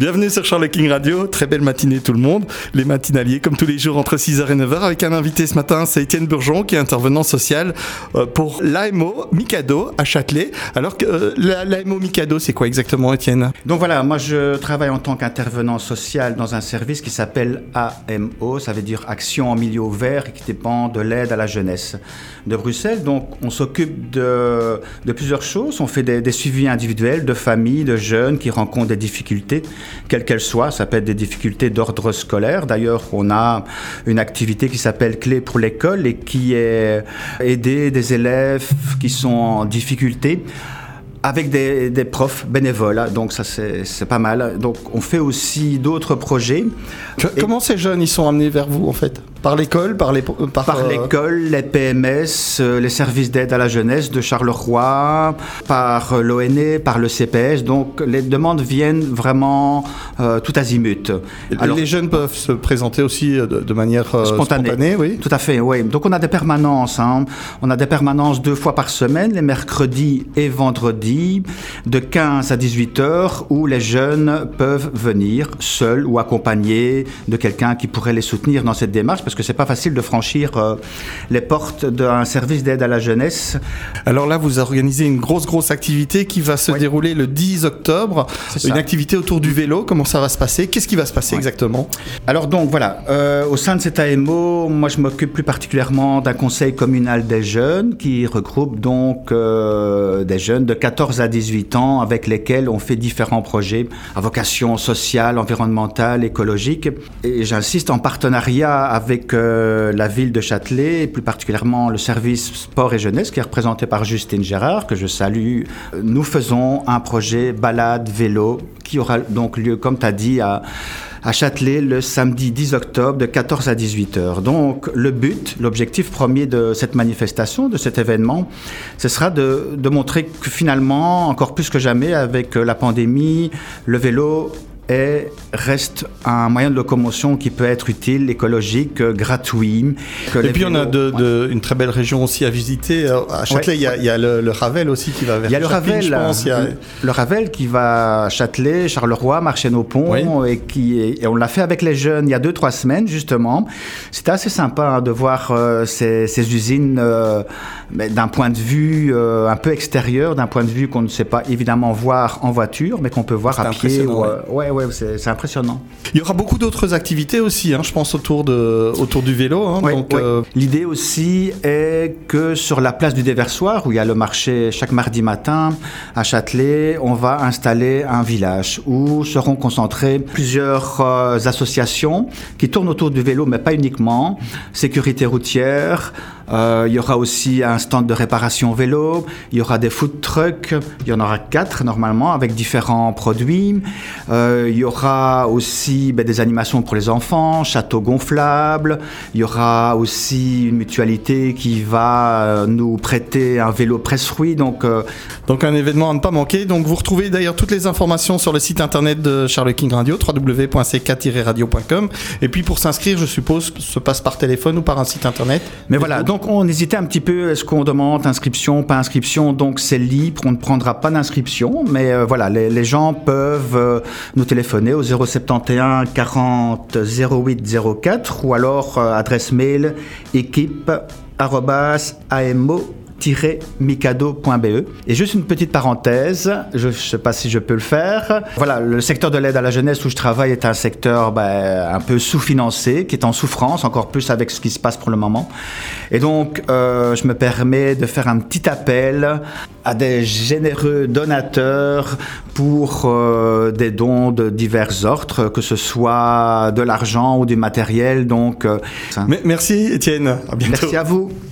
Bienvenue sur Charles King Radio, très belle matinée tout le monde, les matinaliers comme tous les jours entre 6h et 9h avec un invité ce matin, c'est Étienne Bourgeon qui est intervenant social pour l'AMO Mikado à Châtelet. Alors que l'AMO Mikado, c'est quoi exactement, Étienne? Donc voilà, moi je travaille en tant qu'intervenant social dans un service qui s'appelle AMO, ça veut dire Action en milieu ouvert et qui dépend de l'aide à la jeunesse de Bruxelles. Donc on s'occupe de plusieurs choses, on fait des suivis individuels de familles, de jeunes qui rencontrent des difficultés, quelles qu'elles soient. Ça peut être des difficultés d'ordre scolaire. D'ailleurs, on a une activité qui s'appelle Clé pour l'école et qui est aider des élèves qui sont en difficulté avec des profs bénévoles. Donc ça, c'est pas mal. Donc on fait aussi d'autres projets. Comment ces jeunes ils sont amenés vers vous en fait? Par l'école, par l'école, les PMS, les services d'aide à la jeunesse de Charleroi, par l'ONE, par le CPS. Donc les demandes viennent vraiment tout azimut. Alors, les jeunes peuvent se présenter aussi de manière spontanée, oui. Tout à fait, oui. Donc on a des permanences. On a des permanences 2 fois par semaine, les mercredis et vendredis, de 15 à 18 heures, où les jeunes peuvent venir seuls ou accompagnés de quelqu'un qui pourrait les soutenir dans cette démarche, parce que c'est pas facile de franchir les portes d'un service d'aide à la jeunesse. Alors là, vous organisez une grosse activité qui va se dérouler le 10 octobre. Une activité autour du vélo. Comment ça va se passer? Qu'est-ce qui va se passer exactement? Alors donc voilà, au sein de cet AMO, moi je m'occupe plus particulièrement d'un conseil communal des jeunes qui regroupe donc des jeunes de 14 à 18 ans avec lesquels on fait différents projets à vocation sociale, environnementale, écologique. Et j'insiste, en partenariat avec la ville de Châtelet, et plus particulièrement le service sport et jeunesse qui est représenté par Justine Gérard, que je salue. Nous faisons un projet balade vélo qui aura donc lieu, comme tu as dit, à Châtelet le samedi 10 octobre de 14 à 18 heures. Donc l'objectif premier de cette manifestation, de cet événement, ce sera de montrer que finalement, encore plus que jamais avec la pandémie, le vélo reste un moyen de locomotion qui peut être utile, écologique, gratuit. Et puis on a une très belle région aussi à visiter. À Châtelet, il y a le Ravel aussi qui va vers Châtelet. Il y a le Ravel, le Ravel qui va à Châtelet, Charleroi, Marchesne-au-Pont, et on l'a fait avec les jeunes il y a 2-3 semaines justement. C'était assez sympa de voir ces usines d'un point de vue un peu extérieur, d'un point de vue qu'on ne sait pas évidemment voir en voiture, mais qu'on peut voir à pied. C'est impressionnant. Il y aura beaucoup d'autres activités aussi, je pense, autour du vélo. L'idée aussi est que sur la place du Déversoir, où il y a le marché chaque mardi matin à Châtelet, on va installer un village où seront concentrées plusieurs associations qui tournent autour du vélo, mais pas uniquement. Sécurité routière, il y aura aussi un stand de réparation vélo, il y aura des food trucks, il y en aura 4 normalement avec différents produits. Il y aura aussi des animations pour les enfants, château gonflable. Il y aura aussi une mutualité qui va nous prêter un vélo presse-fruits. Donc un événement à ne pas manquer. Donc vous retrouvez d'ailleurs toutes les informations sur le site internet de Charles King Radio, www.ck-radio.com. Et puis pour s'inscrire, je suppose, se passe par téléphone ou par un site internet. Mais voilà, donc on hésitait un petit peu, est-ce qu'on demande inscription, pas inscription? Donc c'est libre, on ne prendra pas d'inscription. Mais voilà, les gens peuvent nous téléphoner au 071 40 08 04 ou alors adresse mail équipe@amo-mikado.be. Et juste une petite parenthèse, je ne sais pas si je peux le faire. Voilà, le secteur de l'aide à la jeunesse où je travaille est un secteur un peu sous-financé, qui est en souffrance, encore plus avec ce qui se passe pour le moment. Et donc, je me permets de faire un petit appel à des généreux donateurs pour des dons de divers ordres, que ce soit de l'argent ou du matériel. Donc, merci Étienne, à bientôt. Merci à vous.